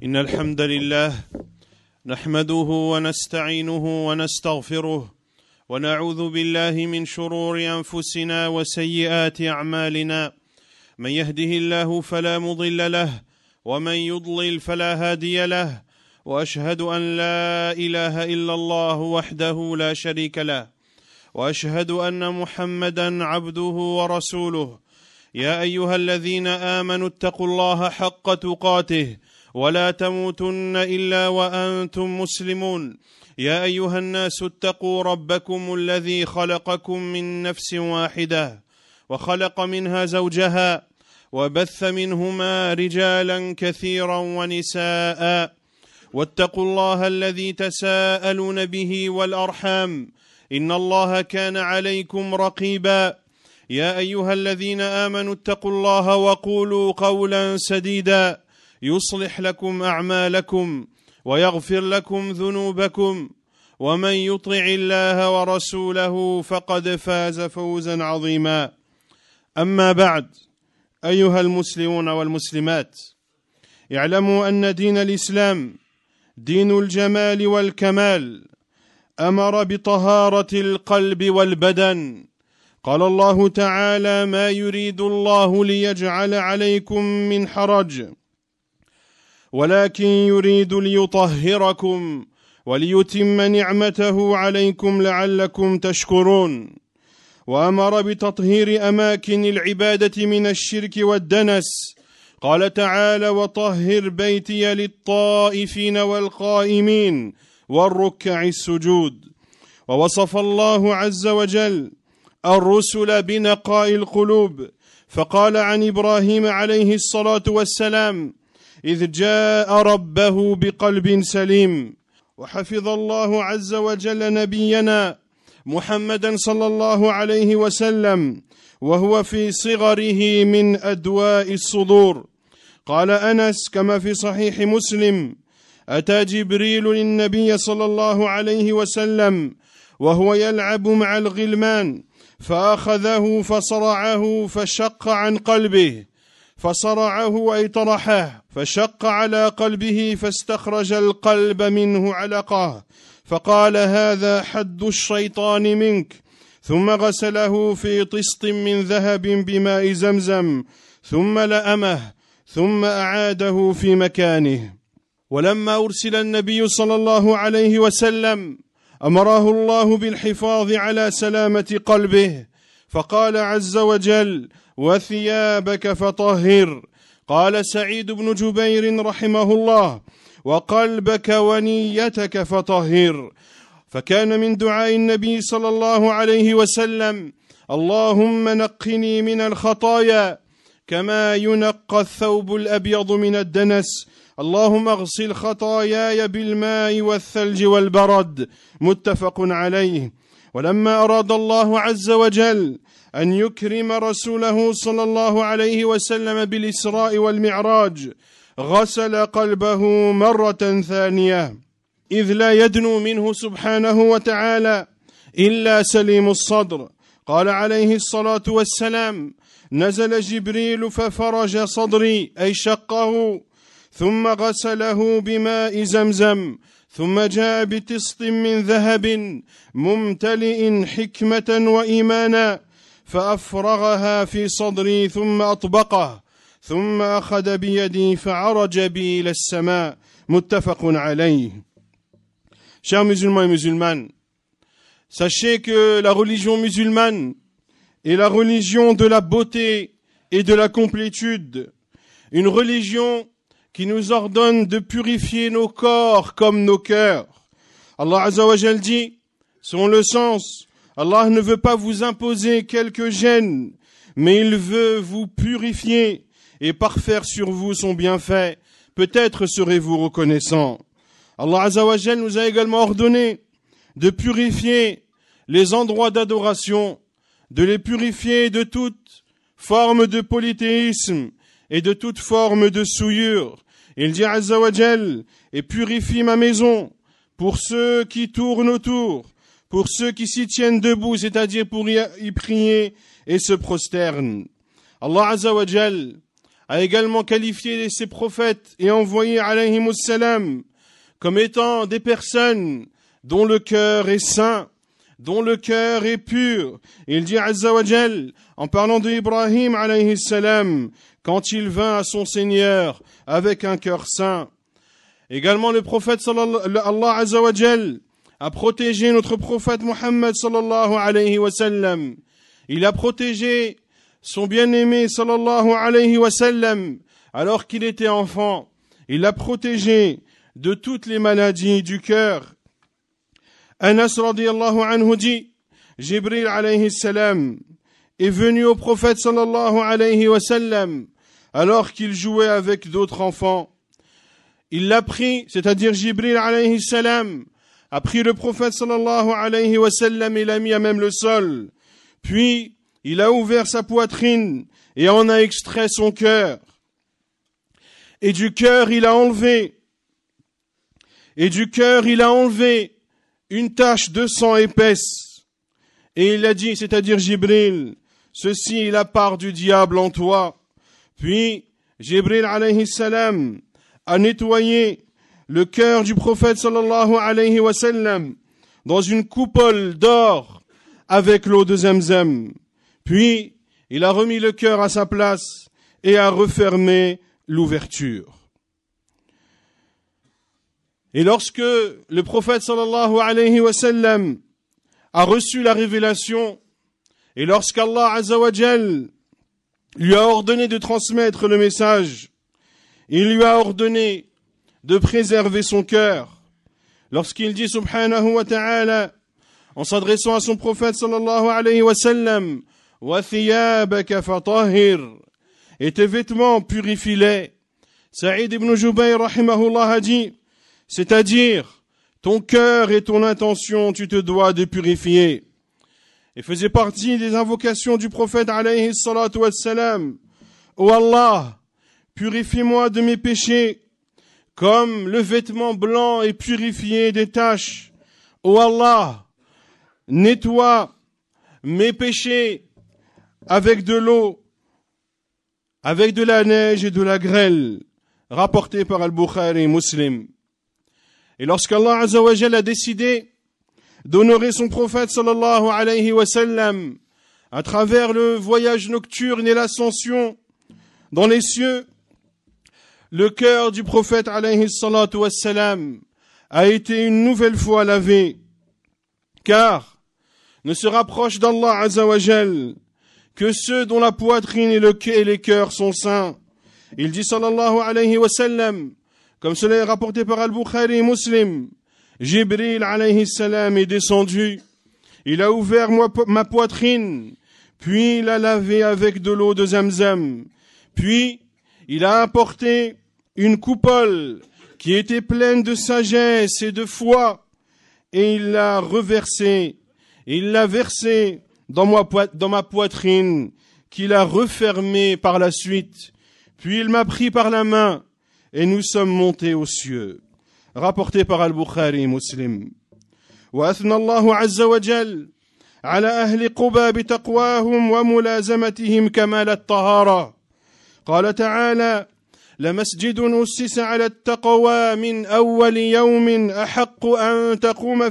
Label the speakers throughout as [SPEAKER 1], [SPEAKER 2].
[SPEAKER 1] إن الحمد لله نحمده ونستعينه ونستغفره ونعوذ بالله من شرور أنفسنا وسيئات أعمالنا. من يهده الله فلا مضل له ومن يضلل فلا هادي له، وأشهد أن لا إله إلا الله وحده لا شريك له، وأشهد أن محمدا عبده ورسوله. يا أيها الذين آمنوا اتقوا الله حق تقاته ولا تموتن إلا وأنتم مسلمون. يا أيها الناس اتقوا ربكم الذي خلقكم من نفس واحدة وخلق منها زوجها وبث منهما رجالا كثيرا ونساء، واتقوا الله الذي تساءلون به والأرحام إن الله كان عليكم رقيبا. يا أيها الذين آمنوا اتقوا الله وقولوا قولا سديدا يصلح لكم أعمالكم ويغفر لكم ذنوبكم، ومن يطع الله ورسوله فقد فاز فوزا عظيما. أما بعد، أيها المسلمون والمسلمات، اعلموا أن دين الإسلام دين الجمال والكمال، أمر بطهارة القلب والبدن. قال الله تعالى: ما يريد الله ليجعل عليكم من حرج ولكن يريد ليطهركم وليتم نعمته عليكم لعلكم تشكرون. وأمر بتطهير أماكن العبادة من الشرك والدنس. قال تعالى: وطهر بيتي للطائفين والقائمين والركع السجود. ووصف الله عز وجل الرسل بنقاء القلوب، فقال عن إبراهيم عليه الصلاة والسلام: إذ جاء ربه بقلب سليم. وحفظ الله عز وجل نبينا محمدا صلى الله عليه وسلم وهو في صغره من أدواء الصدور. قال أنس كما في صحيح مسلم: أتى جبريل للنبي صلى الله عليه وسلم وهو يلعب مع الغلمان، فأخذه فصرعه فشق عن قلبه، فصرعه أي طرحه، فشق على قلبه فاستخرج القلب منه علقة، فقال: هذا حد الشيطان منك. ثم غسله في طست من ذهب بماء زمزم، ثم لأمه، ثم أعاده في مكانه. ولما أرسل النبي صلى الله عليه وسلم أمره الله بالحفاظ على سلامة قلبه، فقال عز وجل: وثيابك فطهر. قال سعيد بن جبير رحمه الله: وقلبك ونيتك فطهر. فكان من دعاء النبي صلى الله عليه وسلم: اللهم نقني من الخطايا كما ينقى الثوب الأبيض من الدنس، اللهم اغسل خطاياي بالماء والثلج والبرد. متفق عليه. ولما أراد الله عز وجل أن يكرم رسوله صلى الله عليه وسلم بالإسراء والمعراج غسل قلبه مرة ثانية، إذ لا يدنو منه سبحانه وتعالى إلا سليم الصدر. قال عليه الصلاة والسلام: نزل جبريل ففرج صدري أي شقه، ثم غسله بماء زمزم، ثم جاء بطست من ذهب ممتلئ حكمة وإيمانا فأفرغها في صدري ثم أطبقه، ثم أخذ بيدي فعرج بي إلى السماء. متفق عليه. Chers musulmans et musulmanes, sachez que la religion musulmane est la religion de la beauté et de la complétude, une religion qui nous ordonne de purifier nos corps comme nos cœurs. Allah Azza wa Jal dit, selon le sens, Allah ne veut pas vous imposer quelques gênes, mais il veut vous purifier et parfaire sur vous son bienfait. Peut-être serez-vous reconnaissant. Allah Azza wa Jal nous a également ordonné de purifier les endroits d'adoration, de les purifier de toute forme de polythéisme et de toute forme de souillure. Il dit Azza wa Jal: et purifie ma maison pour ceux qui tournent autour, pour ceux qui s'y tiennent debout, c'est-à-dire pour y prier et se prosternent. Allah Azza wa Jal a également qualifié ces prophètes et envoyé alayhimus salam comme étant des personnes dont le cœur est saint, dont le cœur est pur. Il dit Azza wa Jal, en parlant de Ibrahim alayhi salam, quand il vint à son Seigneur avec un cœur saint. Également le prophète Allah Azza wa Jal a protégé notre prophète Muhammad sallallahu alayhi wa sallam. Il a protégé son bien-aimé sallallahu alayhi wa sallam alors qu'il était enfant. Il l'a protégé de toutes les maladies du cœur. Anas radiyallahu anhu dit, Jibril alayhi salam est venu au prophète sallallahu alayhi wa sallam alors qu'il jouait avec d'autres enfants. Il l'a pris, c'est-à-dire Jibril alayhi salam a pris le prophète sallallahu alayhi wa sallam et l'a mis à même le sol. Puis, il a ouvert sa poitrine et en a extrait son cœur. Et du cœur, il a enlevé une tache de sang épaisse. Et il a dit, c'est-à-dire Jibril, ceci est la part du diable en toi. Puis, Jibril alayhi salam a nettoyé le cœur du prophète sallallahu alayhi wa sallam dans une coupole d'or avec l'eau de Zamzam. Puis, il a remis le cœur à sa place et a refermé l'ouverture. Et lorsque le prophète sallallahu alayhi wa sallam a reçu la révélation, et lorsqu'Allah Azza wa Jal lui a ordonné de transmettre le message, il lui a ordonné de préserver son cœur. Lorsqu'il dit subhanahu wa ta'ala, en s'adressant à son prophète sallallahu alayhi wa sallam, wa thiyabaka fatahhir, et tes vêtements purifie-les. Saïd ibn Jubayr rahimahullah a dit, c'est-à-dire ton cœur et ton intention, tu te dois de purifier. Et faisait partie des invocations du prophète alayhi salatu wassalam. Ô Allah, purifie-moi de mes péchés, comme le vêtement blanc est purifié des taches. Ô Allah, nettoie mes péchés avec de l'eau, avec de la neige et de la grêle, rapporté par Al-Bukhari et Muslim. Et lorsqu'Allah Azza wa Jalla a décidé d'honorer son prophète sallallahu alayhi wa sallam à travers le voyage nocturne et l'ascension dans les cieux, le cœur du prophète alayhi salatu wa sallam a été une nouvelle fois lavé, car ne se rapproche d'Allah Azza wa Jalla que ceux dont la poitrine et les cœurs sont saints. Il dit sallallahu alayhi wa sallam, comme cela est rapporté par Al-Bukhari et Muslim, Jibril alayhi salam est descendu, il a ouvert ma poitrine, puis il a lavé avec de l'eau de Zamzam, puis il a apporté une coupole qui était pleine de sagesse et de foi, et il l'a reversée, il l'a versée dans ma poitrine, qu'il a refermée par la suite, puis il m'a pris par la main, et nous sommes montés aux cieux. Rapporté par Al-Bukhari et Muslim. وأثنى الله عز وجل على أهل قبى بتقواهم وملازمتهم كمال الطهارة. قال تعالى: لمسجد أسس على التقوى من أول يوم أحق أن تقوم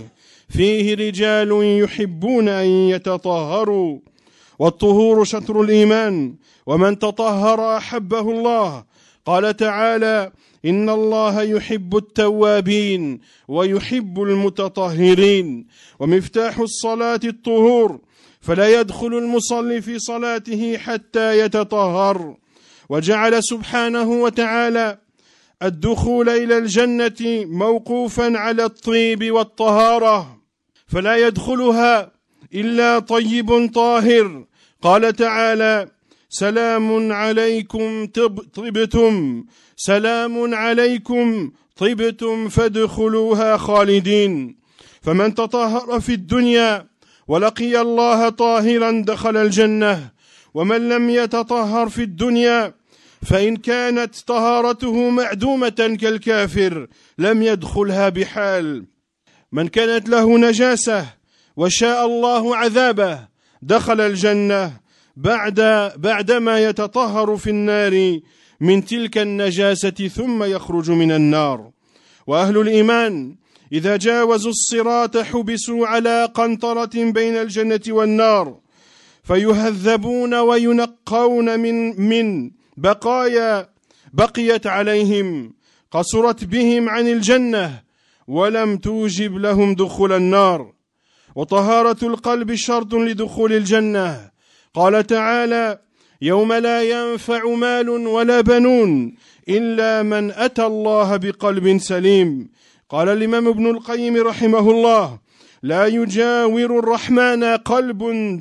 [SPEAKER 1] فيه رجال يحبون أن يتطهروا والطهور شطر الإيمان ومن تطهر أحبه الله. قال تعالى: إن الله يحب التوابين ويحب المتطهرين ومفتاح الصلاة الطهور فلا يدخل المصلي في صلاته حتى يتطهر. وجعل سبحانه وتعالى الدخول إلى الجنة موقوفا على الطيب والطهارة فلا يدخلها إلا طيب طاهر. قال تعالى: سلام عليكم طبتم سلام عليكم طبتم فادخلوها خالدين. فمن تطهر في الدنيا ولقي الله طاهرا دخل الجنة ومن لم يتطهر في الدنيا فإن كانت طهارته معدومة كالكافر لم يدخلها بحال. من كانت له نجاسة وشاء الله عذابه دخل الجنة
[SPEAKER 2] بعدما يتطهر في النار من تلك النجاسة ثم يخرج من النار. وأهل الإيمان إذا جاوزوا الصراط حبسوا على قنطرة بين الجنة والنار، فيهذبون وينقون من بقايا بقيت عليهم قصرت بهم عن الجنة ولم توجب لهم دخول النار. وطهارة القلب شرط لدخول الجنة. قال تعالى: يوم لا ينفع مال ولا بنون إلا من أتى الله بقلب سليم. قال الإمام ابن القيم رحمه الله: لا يجاور الرحمن قلب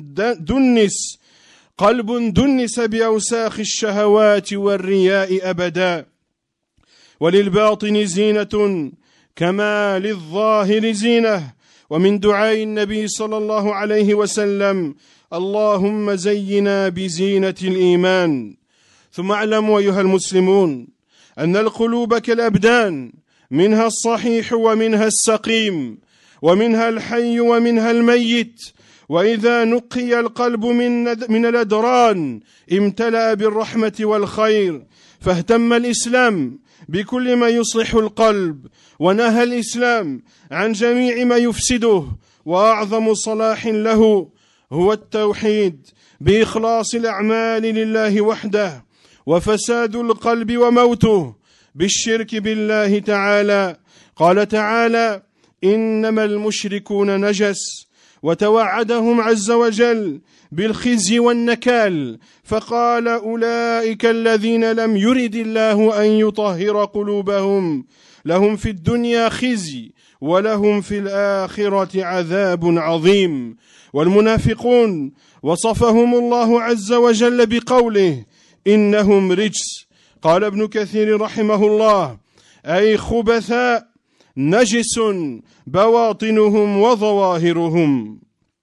[SPEAKER 2] دنس بأوساخ الشهوات والرياء أبدا. وللباطن زينة كما للظاهر زينة. ومن دعاء النبي صلى الله عليه وسلم: اللهم زينا بزينة الإيمان. ثم اعلموا أيها المسلمون أن القلوب كالأبدان، منها الصحيح ومنها السقيم، ومنها الحي ومنها الميت. وإذا نقي القلب من الأدران امتلأ بالرحمة والخير. فاهتم الإسلام بكل ما يصلح القلب، ونهى الإسلام عن جميع ما يفسده. وأعظم صلاح له هو التوحيد بإخلاص الأعمال لله وحده، وفساد القلب وموته بالشرك بالله تعالى. قال تعالى: إنما المشركون نجس، وتوعدهم عز وجل بالخزي والنكال، فقال: أولئك الذين لم يرد الله أن يطهر قلوبهم لهم في الدنيا خزي ولهم في الآخرة عذاب عظيم. والمنافقون وصفهم الله عز وجل بقوله: إنهم رجس. قال ابن كثير رحمه الله: أي خبثاء نجس بواطنهم وظواهرهم.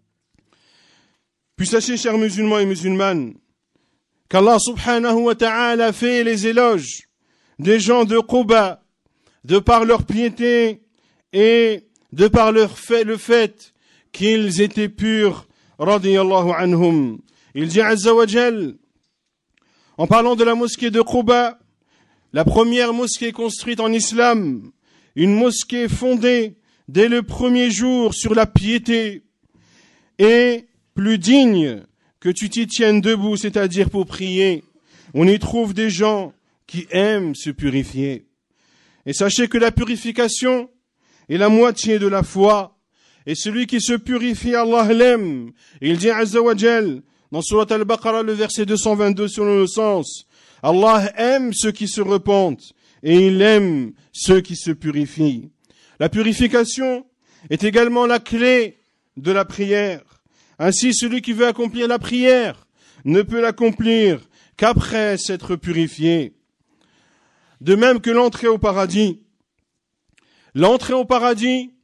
[SPEAKER 2] Puis sachez, chers musulmans et musulmanes, qu'Allah subhanahu wa ta'ala fait les éloges des gens de Quba de par leur piété et de par le fait qu'ils étaient purs, radiyallahu anhum. Il dit azza wa jal, en parlant de la mosquée de Quba, la première mosquée construite en islam, une mosquée fondée dès le premier jour sur la piété et plus digne que tu t'y tiennes debout, c'est-à-dire pour prier. On y trouve des gens qui aiment se purifier. Et sachez que la purification est la moitié de la foi. Et celui qui se purifie, Allah l'aime. Il dit azza wa jal dans Surat Al-Baqarah, le verset 222 selon le sens: Allah aime ceux qui se repentent et il aime ceux qui se purifient. La purification est également la clé de la prière. Ainsi, celui qui veut accomplir la prière ne peut l'accomplir qu'après s'être purifié. De même que l'entrée au paradis. L'entrée au paradis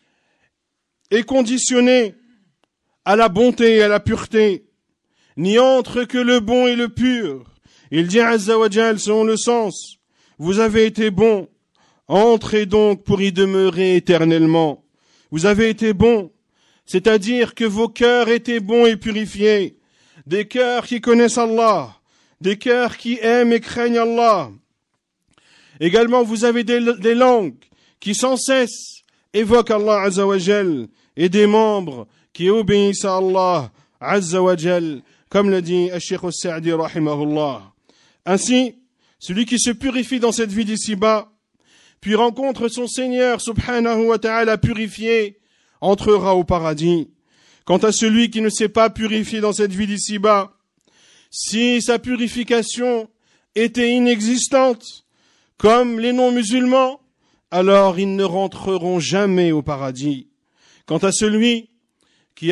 [SPEAKER 2] est conditionnée à la bonté et à la pureté. N'y entre que le bon et le pur. Il dit azza wa jal selon le sens: vous avez été bons, entrez donc pour y demeurer éternellement. Vous avez été bons, c'est-à-dire que vos cœurs étaient bons et purifiés, des cœurs qui connaissent Allah, des cœurs qui aiment et craignent Allah. Également, vous avez des langues qui sans cesse évoquent Allah azza wa jal et des membres qui obéissent à Allah azza wa jal, comme l'a dit Al-Sheikh Al-Sa'di rahimahullah. Ainsi, celui qui se purifie dans cette vie d'ici-bas, puis rencontre son Seigneur subhanahu wa ta'ala purifié, entrera au paradis. Quant à celui qui ne s'est pas purifié dans cette vie d'ici-bas, si sa purification était inexistante, comme les non-musulmans, alors ils ne rentreront jamais au paradis. Quant à celui qui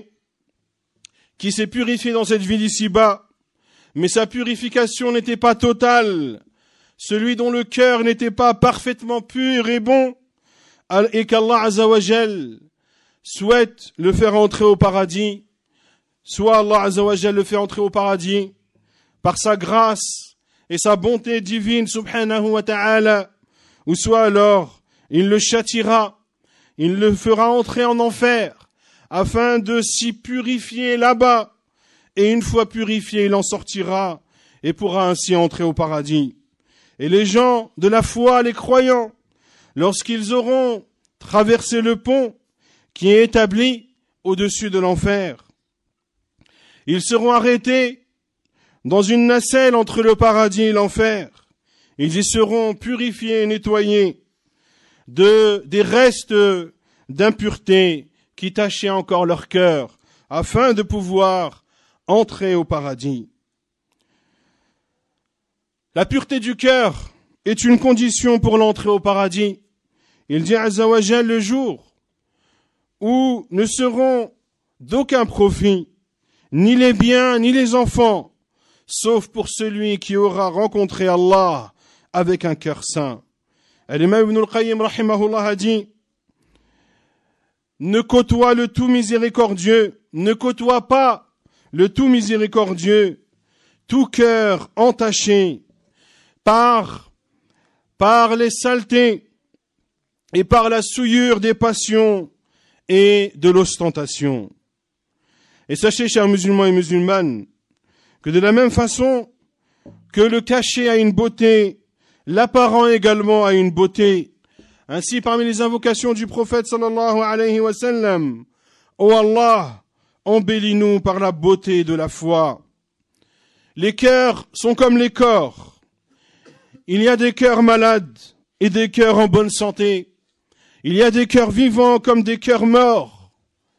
[SPEAKER 2] s'est purifié dans cette vie d'ici-bas, mais sa purification n'était pas totale, celui dont le cœur n'était pas parfaitement pur et bon, et qu'Allah azza wa jal souhaite le faire entrer au paradis, soit Allah azza wa jal le fait entrer au paradis par sa grâce et sa bonté divine subhanahu wa ta'ala, ou soit alors il le châtiera, il le fera entrer en enfer afin de s'y purifier là-bas et une fois purifié, il en sortira et pourra ainsi entrer au paradis. Et les gens de la foi, les croyants, lorsqu'ils auront traversé le pont qui est établi au-dessus de l'enfer, ils seront arrêtés dans une nacelle entre le paradis et l'enfer. Ils y seront purifiés et nettoyés des restes d'impureté qui tachaient encore leur cœur, afin de pouvoir entrer au paradis. La pureté du cœur est une condition pour l'entrée au paradis. Il dit Azza wa Jal, le jour où ne seront d'aucun profit, ni les biens, ni les enfants, sauf pour celui qui aura rencontré Allah avec un cœur saint. L'imam Ibn al-Qayyim rahimahullah a dit: ne côtoie le tout miséricordieux, ne côtoie pas le tout miséricordieux, tout cœur entaché par les saletés et par la souillure des passions et de l'ostentation. Et sachez, chers musulmans et musulmanes, que de la même façon que le caché a une beauté, l'apparent également a une beauté. Ainsi, parmi les invocations du prophète sallallahu alayhi wa sallam, ô Allah, embellis-nous par la beauté de la foi. Les cœurs sont comme les corps. Il y a des cœurs malades et des cœurs en bonne santé. Il y a des cœurs vivants comme des cœurs morts.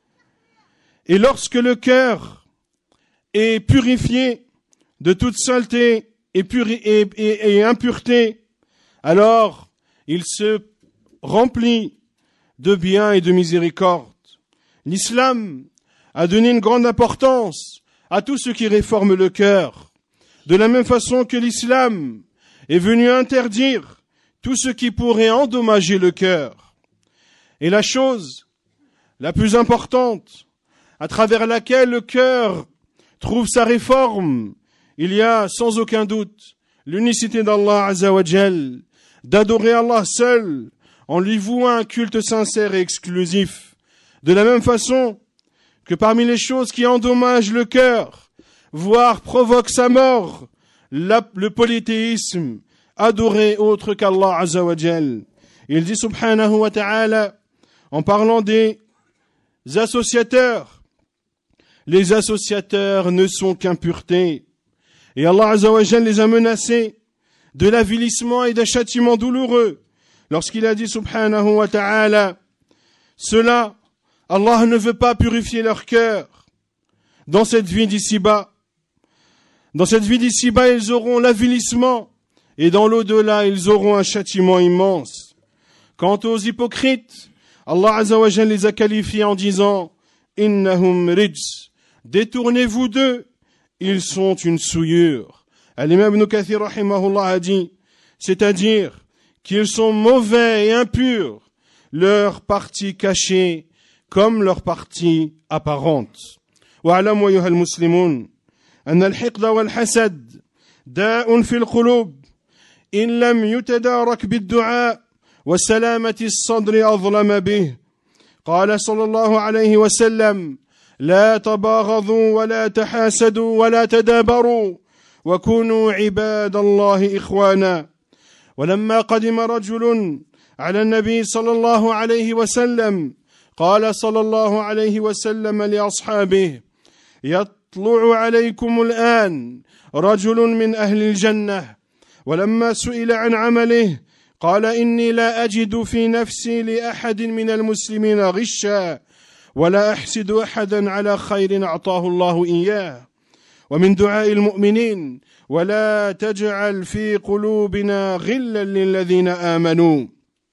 [SPEAKER 2] Et lorsque le cœur est purifié de toute saleté et impureté, alors il se remplit de bien et de miséricorde. L'islam a donné une grande importance à tout ce qui réforme le cœur, de la même façon que l'islam est venu interdire tout ce qui pourrait endommager le cœur. Et la chose la plus importante à travers laquelle le cœur trouve sa réforme, il y a sans aucun doute l'unicité d'Allah Azza wa Jal, d'adorer Allah seul en lui vouant un culte sincère et exclusif. De la même façon que parmi les choses qui endommagent le cœur, voire provoquent sa mort, le polythéisme, adorer autre qu'Allah Azza wa Jal. Il dit subhanahu wa ta'ala, en parlant des associateurs, les associateurs ne sont qu'impureté. Et Allah Azza wa Jal les a menacés de l'avilissement et d'un châtiment douloureux lorsqu'il a dit subhanahu wa ta'ala, cela, Allah ne veut pas purifier leur cœur dans cette vie d'ici-bas. Dans cette vie d'ici-bas, ils auront l'avilissement et dans l'au-delà, ils auront un châtiment immense. Quant aux hypocrites, Allah Azza wa Jal les a qualifiés en disant innahum rijs, détournez-vous d'eux, ils sont une souillure. Al-Imam Ibn Kathir rahimahullah a dit, c'est-à-dire qu'ils sont mauvais et impurs, leur partie cachée comme leur partie apparente. واعلموا أيها المسلمون أن الحقد والحسد داء في القلوب إن لم يتدارك بالدعاء وسلامة الصدر أظلم به. قال صلى الله عليه وسلم لا تباغضوا ولا تحاسدوا ولا تدابروا وكونوا عباد الله إخوانا. ولما قدم رجل على النبي صلى الله عليه وسلم قال صلى الله عليه وسلم لأصحابه يطلع عليكم الآن رجل من أهل الجنة. ولما سئل عن عمله قال إني لا أجد في نفسي لأحد من المسلمين غشا ولا أحسد أحدا على خير أعطاه الله إياه. ومن دعاء المؤمنين ولا تجعل في قلوبنا غلا للذين آمنوا.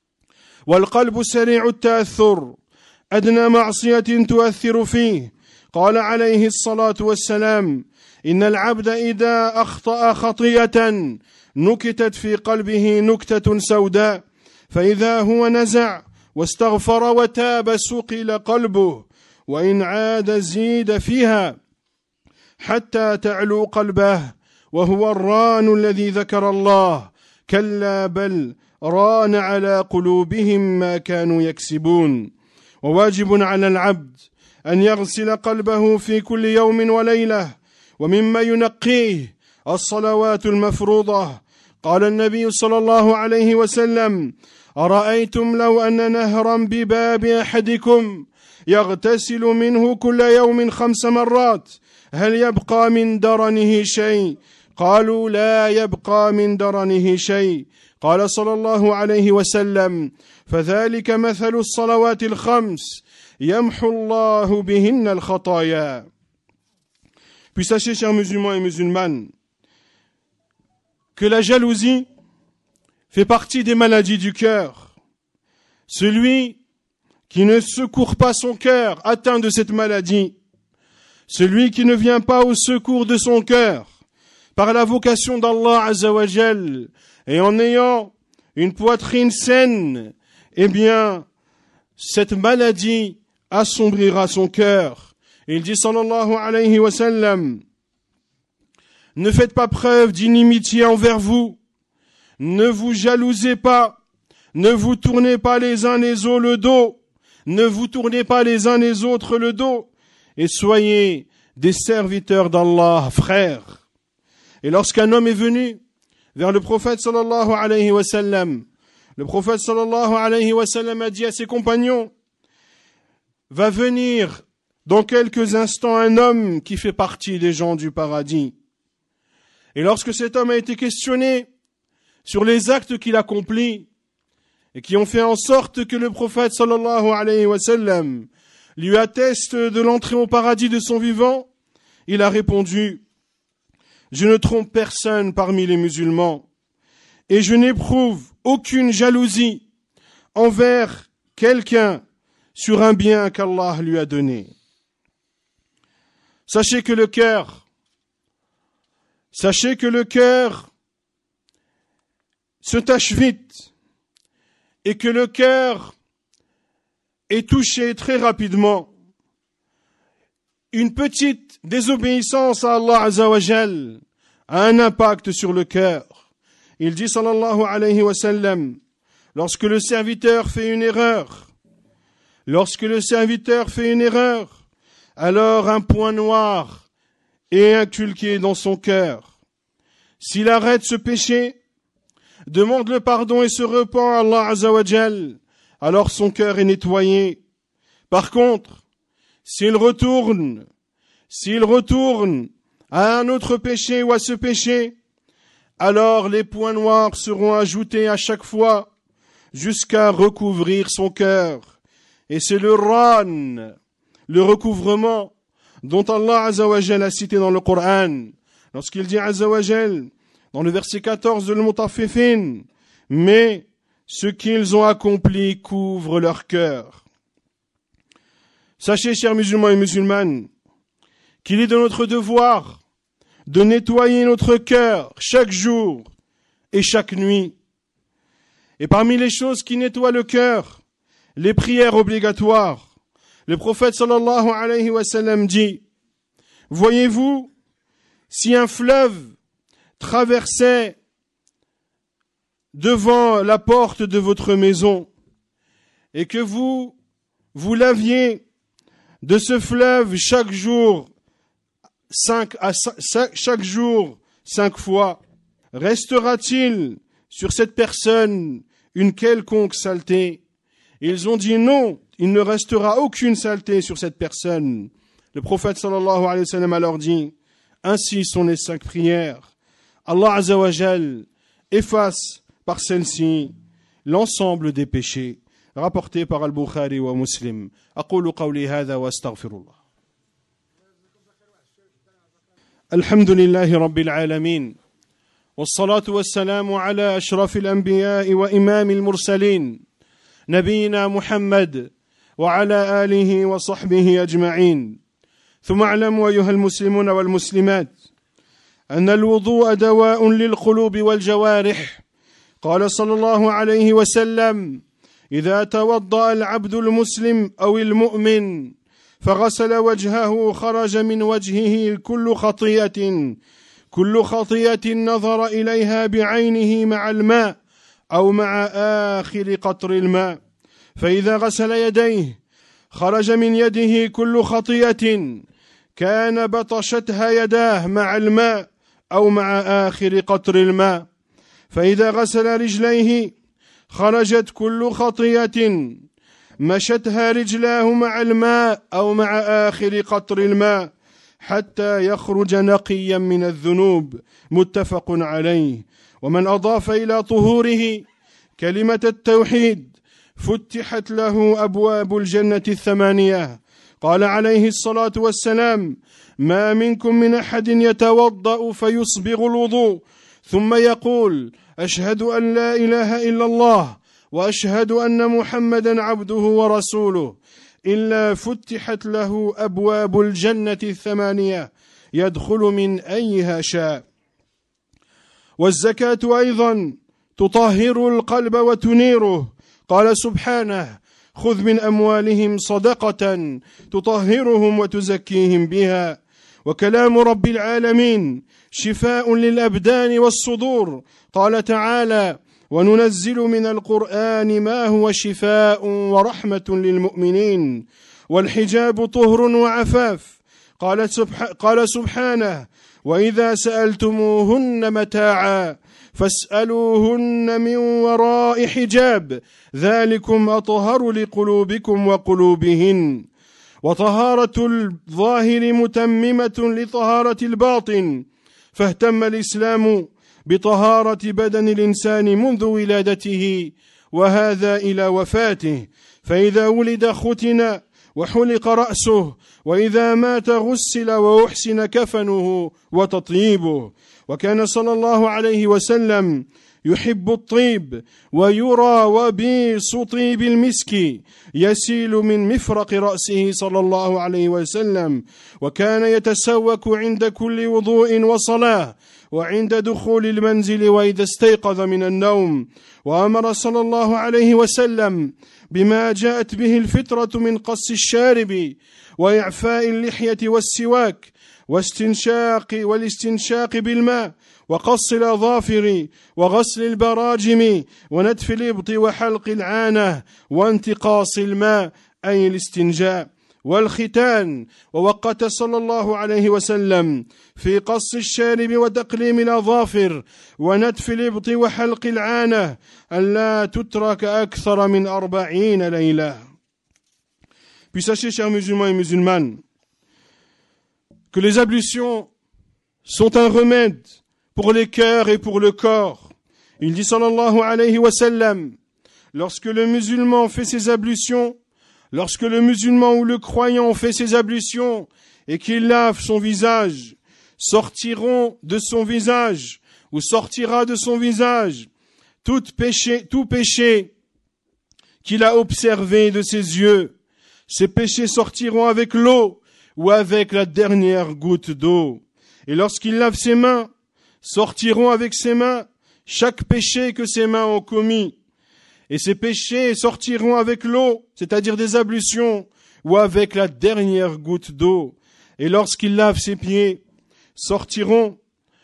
[SPEAKER 2] والقلب سريع التأثر، أدنى معصية تؤثر فيه. قال عليه الصلاة والسلام إن العبد إذا أخطأ خطيئة نكتت في قلبه نكتة سوداء فإذا هو نزع واستغفر وتاب سقل قلبه وإن عاد زيد فيها حتى تعلو قلبه وهو الران الذي ذكر الله كلا بل ران على قلوبهم ما كانوا يكسبون. وواجب على العبد أن يغسل قلبه في كل يوم وليلة ومما ينقيه الصلوات المفروضة. قال النبي صلى الله عليه وسلم: أرأيتم لو أن نهرا بباب أحدكم يغتسل منه كل يوم 5 مرات هل يبقى من درنه شيء؟ قالوا: لا يبقى من درنه شيء. قال صلى الله عليه وسلم: فذلك مثل الصلوات الخمس يمحو الله بهن الخطايا. Puis sachez, chers musulmans et musulmanes, que la jalousie fait partie des maladies du cœur. Celui qui ne secourt pas son cœur atteint de cette maladie. Celui qui ne vient pas au secours de son cœur par la vocation d'Allah Azza wa Jal et en ayant une poitrine saine, eh bien, cette maladie assombrira son cœur. Il dit sallallahu alayhi wa sallam: ne faites pas preuve d'inimitié envers vous, ne vous jalousez pas, ne vous tournez pas les uns les autres le dos, ne vous tournez pas les uns les autres le dos, et soyez des serviteurs d'Allah, frères. Et lorsqu'un homme est venu vers le prophète sallallahu alayhi wa sallam, le prophète sallallahu alayhi wa sallam a dit à ses compagnons: va venir dans quelques instants un homme qui fait partie des gens du paradis. Et lorsque cet homme a été questionné sur les actes qu'il accomplit et qui ont fait en sorte que le prophète sallallahu alayhi wa sallam lui atteste de l'entrée au paradis de son vivant, il a répondu: je ne trompe personne parmi les musulmans et je n'éprouve aucune jalousie envers quelqu'un sur un bien qu'Allah lui a donné. Sachez que le cœur se tâche vite et que le cœur est touché très rapidement. Une petite désobéissance à Allah Azza wa Jal a un impact sur le cœur. Il dit sallallahu alayhi wa sallam: lorsque le serviteur fait une erreur, alors un point noir est inculqué dans son cœur. S'il arrête ce péché, demande le pardon et se repent à Allah Azza wa Jal, alors son cœur est nettoyé. Par contre, s'il retourne à un autre péché ou à ce péché, alors les points noirs seront ajoutés à chaque fois jusqu'à recouvrir son cœur. Et c'est le ran, le recouvrement, dont Allah Azza wa Jal a cité dans le Coran, lorsqu'il dit Azza wa Jal, dans le verset 14 de Al-Mutaffifin: mais ce qu'ils ont accompli couvre leur cœur. Sachez, chers musulmans et musulmanes, qu'il est de notre devoir de nettoyer notre cœur chaque jour et chaque nuit. Et parmi les choses qui nettoient le cœur, les prières obligatoires. Le prophète sallallahu alayhi wa sallam dit: voyez-vous, si un fleuve traversait devant la porte de votre maison et que vous laviez de ce fleuve chaque jour 5 fois, restera-t-il sur cette personne une quelconque saleté? Ils ont dit non, il ne restera aucune saleté sur cette personne. Le prophète sallallahu alayhi wa sallam a leur dit: ainsi sont les 5 prières. Allah Azza wa Jal efface par celle-ci l'ensemble des péchés. Rapporté par Al-Bukhari wa Muslim. أقول قولي هذا وأستغفر الله. الحمد لله رب العالمين والصلاة والسلام على أشرف الأنبياء وإمام المرسلين نبينا محمد وعلى آله وصحبه أجمعين. ثم اعلموا أيها المسلمون والمسلمات أن الوضوء دواء للقلوب والجوارح. قال صلى الله عليه وسلم: إذا توضأ العبد المسلم أو المؤمن فغسل وجهه خرج من وجهه كل خطيئة نظر إليها بعينه مع الماء أو مع آخر قطر الماء. فإذا غسل يديه خرج من يده كل خطيئة كان بطشتها يداه مع الماء أو مع آخر قطر الماء، فإذا غسل رجليه خرجت كل خطية مشتها رجلاه مع الماء أو مع آخر قطر الماء حتى يخرج نقيا من الذنوب، متفق عليه. ومن أضاف إلى طهوره كلمة التوحيد فتحت له أبواب الجنة الثمانية. قال عليه الصلاة والسلام: ما منكم من أحد يتوضأ فيصبغ الوضوء ثم يقول: أشهد أن لا إله إلا الله وأشهد أن محمدا عبده ورسوله، إلا فتحت له أبواب الجنة الثمانية يدخل من أيها شاء. والزكاة أيضا تطهر القلب وتنيره. قال سبحانه: خذ من أموالهم صدقة تطهرهم وتزكيهم بها. وكلام رب العالمين شفاء للأبدان والصدور. قال تعالى: وننزل من القرآن ما هو شفاء ورحمة للمؤمنين. والحجاب طهر وعفاف. قال سبحانه: وإذا سألتموهن متاعا فاسألوهن من وراء حجاب ذلكم أطهر لقلوبكم وقلوبهن. وطهارة الظاهر متممة لطهارة الباطن، فاهتم الإسلام بطهارة بدن الإنسان منذ ولادته وهذا إلى وفاته، فإذا ولد ختن وحلق رأسه، وإذا مات غسل وأحسن كفنه وتطييبه. وكان صلى الله عليه وسلم يحب الطيب، ويرى وبيص طيب المسك يسيل من مفرق رأسه صلى الله عليه وسلم، وكان يتسوك عند كل وضوء وصلاة وعند دخول المنزل وإذا استيقظ من النوم. وأمر صلى الله عليه وسلم بما جاءت به الفطرة من قص الشارب وإعفاء اللحية والسواك والاستنشاق بالماء وقص الأظافر وغسل البراجم ونتف الإبط وحلق العانة وانتقاص الماء أي الاستنجاء والختان. ووقت صلى الله عليه وسلم في قص الشارب وتقليم الأظافر ونتف الإبط وحلق العانة ألا تترك أكثر من 40 ليلة. Puis sachez, chers musulmans et musulmanes, que les ablutions sont un remède pour les cœurs et pour le corps. Il dit sallallahu alayhi wa sallam, lorsque le musulman fait ses ablutions, lorsque le musulman ou le croyant fait ses ablutions et qu'il lave son visage, sortiront de son visage ou sortira de son visage tout péché qu'il a observé de ses yeux. Ces péchés sortiront avec l'eau ou avec la dernière goutte d'eau. Et lorsqu'il lave ses mains, sortiront avec ses mains chaque péché que ses mains ont commis. Et ces péchés sortiront avec l'eau, c'est-à-dire des ablutions, ou avec la dernière goutte d'eau. Et lorsqu'il lave ses pieds, sortira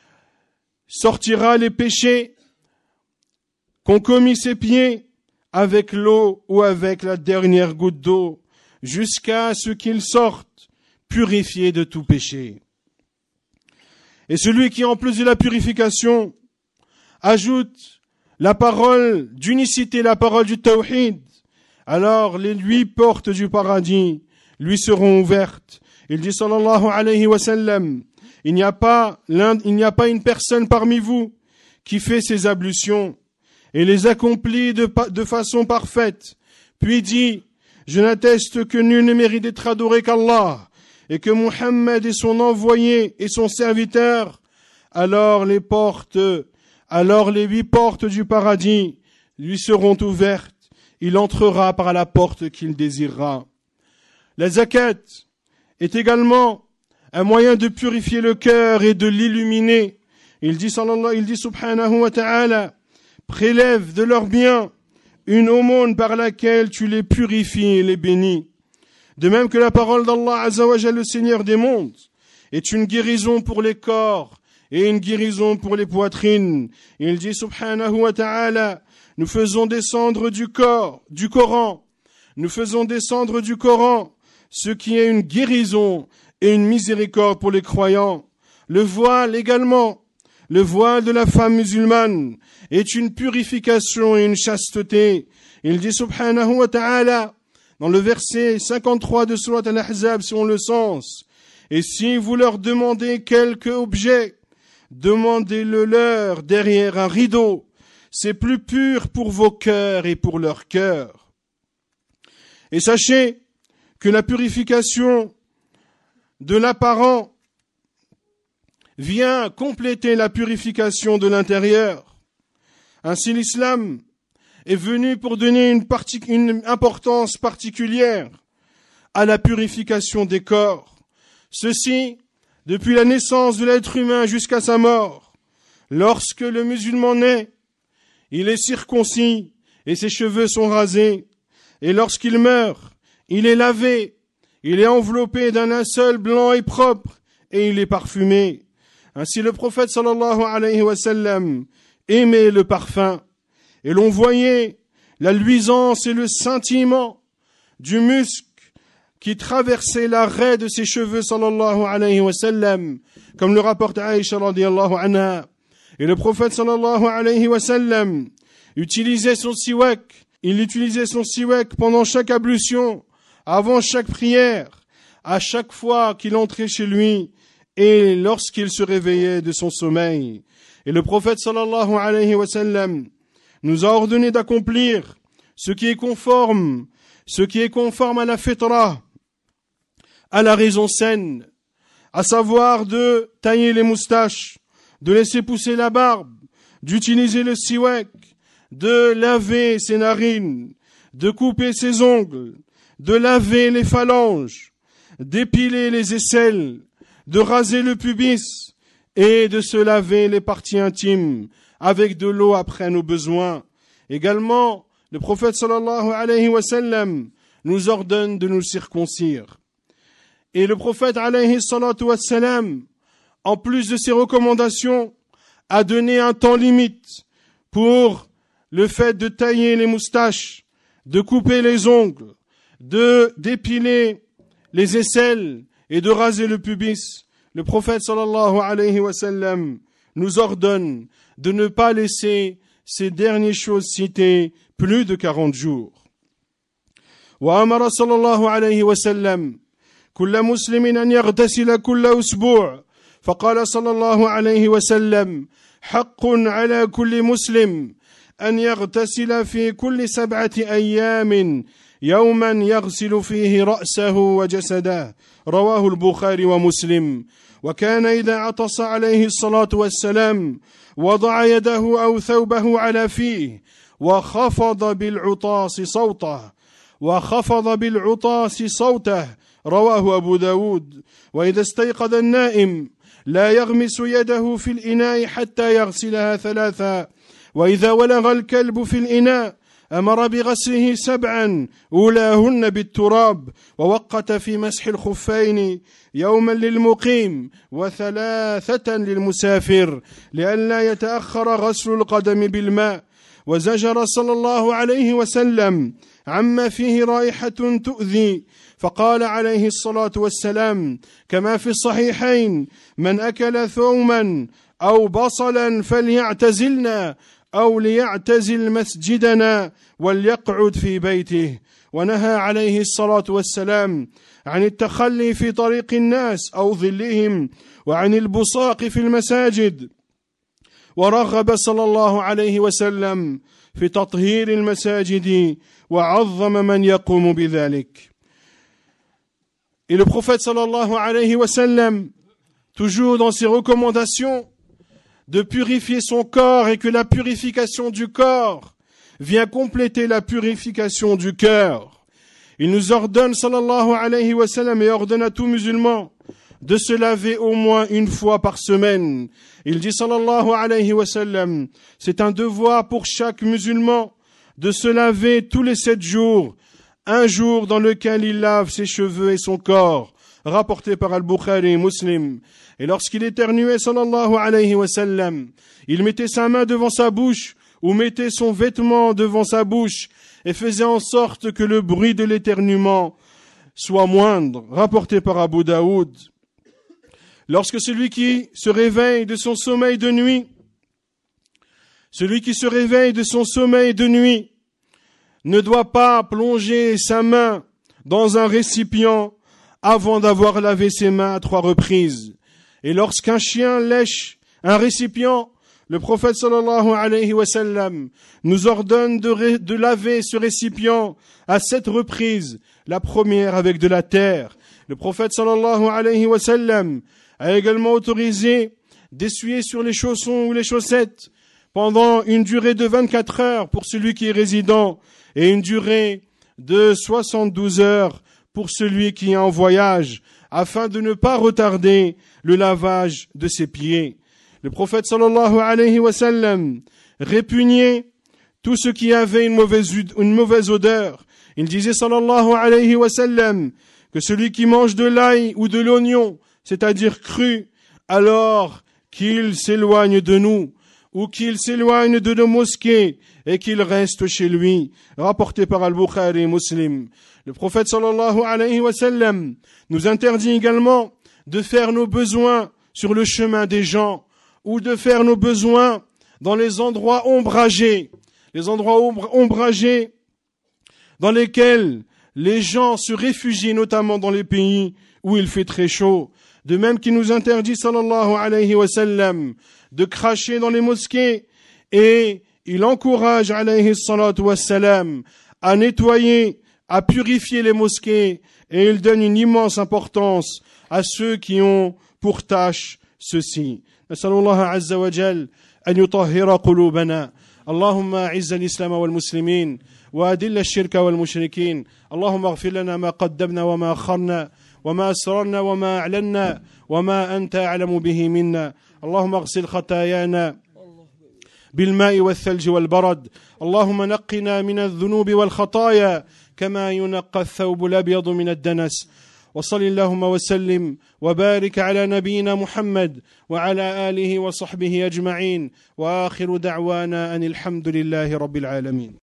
[SPEAKER 2] les péchés qu'ont commis ses pieds avec l'eau ou avec la dernière goutte d'eau, jusqu'à ce qu'ils sortent purifiés de tout péché. Et celui qui, en plus de la purification, ajoute la parole d'unicité, la parole du tawhid, alors les 8 portes du paradis lui seront ouvertes. Il dit sallallahu alayhi wa sallam, il n'y a pas une personne parmi vous qui fait ses ablutions et les accomplit de façon parfaite, puis dit: je n'atteste que nul ne mérite d'être adoré qu'Allah et que Muhammad est son envoyé et son serviteur, alors les 8 portes du paradis lui seront ouvertes. Il entrera par la porte qu'il désirera. La zakat est également un moyen de purifier le cœur et de l'illuminer. Il dit subhanahu wa ta'ala, prélève de leurs biens une aumône par laquelle tu les purifies et les bénis. De même que la parole d'Allah Azza wa Jalla, le Seigneur des mondes, est une guérison pour les corps et une guérison pour les poitrines. Il dit subhanahu wa ta'ala, nous faisons descendre du Coran, nous faisons descendre du Coran ce qui est une guérison et une miséricorde pour les croyants. Le voile également, le voile de la femme musulmane est une purification et une chasteté. Il dit subhanahu wa ta'ala dans le verset 53 de Surat Al-Ahzab selon le sens: et si vous leur demandez quelque objet, demandez-le leur derrière un rideau. C'est plus pur pour vos cœurs et pour leurs cœurs. Et sachez que la purification de l'apparent vient compléter la purification de l'intérieur. Ainsi, l'islam est venu pour donner une importance particulière à la purification des corps. Ceci, depuis la naissance de l'être humain jusqu'à sa mort. Lorsque le musulman naît, il est circoncis et ses cheveux sont rasés. Et lorsqu'il meurt, il est lavé, il est enveloppé d'un linceul blanc et propre et il est parfumé. Ainsi le prophète sallallahu alayhi wa sallam aimait le parfum et l'on voyait la luisance et le scintillement du musc qui traversait l'arrêt de ses cheveux sallallahu alayhi wa sallam, comme le rapporte Aïcha radiyallahu anha. Et le prophète sallallahu alayhi wa sallam utilisait son siwak. Il utilisait son siwak pendant chaque ablution, avant chaque prière, à chaque fois qu'il entrait chez lui et lorsqu'il se réveillait de son sommeil. Et le prophète sallallahu alayhi wa sallam nous a ordonné d'accomplir ce qui est conforme à la fitra, à la raison saine, à savoir de tailler les moustaches, de laisser pousser la barbe, d'utiliser le siwak, de laver ses narines, de couper ses ongles, de laver les phalanges, d'épiler les aisselles, de raser le pubis et de se laver les parties intimes avec de l'eau après nos besoins. Également, le prophète sallallahu alayhi wa sallam nous ordonne de nous circoncire. Et le prophète alayhi salatu wa sallam, en plus de ses recommandations, a donné un temps limite pour le fait de tailler les moustaches, de couper les ongles, d'épiler les aisselles et de raser le pubis. Le prophète sallallahu alayhi wa sallam nous ordonne de ne pas laisser ces dernières choses citées plus de 40 jours. وأمر صلى الله عليه وسلم كل مسلم أن يغتسل كل أسبوع فقال صلى الله عليه وسلم حق على كل مسلم أن يغتسل في كل 7 أيام يوما يغسل فيه رأسه وجسده رواه البخاري ومسلم. وكان إذا عطس عليه الصلاة والسلام وضع يده أو ثوبه على فيه وخفض بالعطاس صوته رواه أبو داود. وإذا استيقظ النائم لا يغمس يده في الإناء حتى يغسلها 3. وإذا ولغ الكلب في الإناء أمر بغسله 7 أولاهن بالتراب ووقت في مسح الخفين يوما للمقيم و3 للمسافر لئلا يتأخر غسل القدم بالماء. وزجر صلى الله عليه وسلم عما فيه رائحة تؤذي فقال عليه الصلاة والسلام كما في الصحيحين من أكل ثوما أو بصلا فليعتزلنا أو ليعتزل مسجدنا وليقعد في بيته. ونهى عليه الصلاة والسلام عن التخلي في طريق الناس أو ظلهم وعن البصاق في المساجد. ورغب صلى الله عليه وسلم في تطهير المساجد وعظم من يقوم بذلك. Et le prophète sallallahu alayhi wa sallam, toujours dans ses recommandations de purifier son corps et que la purification du corps vient compléter la purification du cœur. Il nous ordonne sallallahu alayhi wa sallam et ordonne à tout musulman de se laver au moins une fois par semaine. Il dit sallallahu alayhi wa sallam, c'est un devoir pour chaque musulman de se laver tous les 7 jours, un jour dans lequel il lave ses cheveux et son corps, rapporté par Al-Bukhari et Muslim. Et lorsqu'il éternuait sallallahu alayhi wa sallam, il mettait sa main devant sa bouche ou mettait son vêtement devant sa bouche et faisait en sorte que le bruit de l'éternuement soit moindre, rapporté par Abu Daoud. lorsque celui qui se réveille de son sommeil de nuit, ne doit pas plonger sa main dans un récipient avant d'avoir lavé ses mains à 3 reprises. Et lorsqu'un chien lèche un récipient, le prophète sallallahu alayhi wa sallam nous ordonne de laver ce récipient à 7 reprises, la première avec de la terre. Le prophète sallallahu alayhi wa sallam a également autorisé d'essuyer sur les chaussons ou les chaussettes pendant une durée de 24 heures pour celui qui est résident et une durée de 72 heures pour celui qui est en voyage, afin de ne pas retarder le lavage de ses pieds. Le prophète sallallahu alayhi wa sallam répugnait tout ce qui avait une mauvaise odeur. Il disait sallallahu alayhi wa sallam que celui qui mange de l'ail ou de l'oignon, c'est-à-dire cru, alors qu'il s'éloigne de nous, ou qu'il s'éloigne de nos mosquées et qu'il reste chez lui, rapporté par Al-Bukhari et Muslim. Le prophète sallallahu alayhi wa sallam nous interdit également de faire nos besoins sur le chemin des gens ou de faire nos besoins dans les endroits ombragés dans lesquels les gens se réfugient, notamment dans les pays où il fait très chaud. De même qu'il nous interdit sallallahu alayhi wa sallam de cracher dans les mosquées, et il encourage alayhi salatu wa salam à nettoyer, à purifier les mosquées, et il donne une immense importance à ceux qui ont pour tâche ceci. Nasallallahu azza wa jal an yutahhira qulubana. اللهم أعز الإسلام والمسلمين وأذل الشرك والمشركين اللهم اغفر لنا ما قدمنا وما أخرنا وما أسررنا وما أعلنا وما أنت أعلم به منا اللهم اغسل خطايانا بالماء والثلج والبرد اللهم نقنا من الذنوب والخطايا كما ينقى الثوب الأبيض من الدنس وصل اللهم وسلم وبارك على نبينا محمد وعلى آله وصحبه أجمعين وآخر دعوانا أن الحمد لله رب العالمين.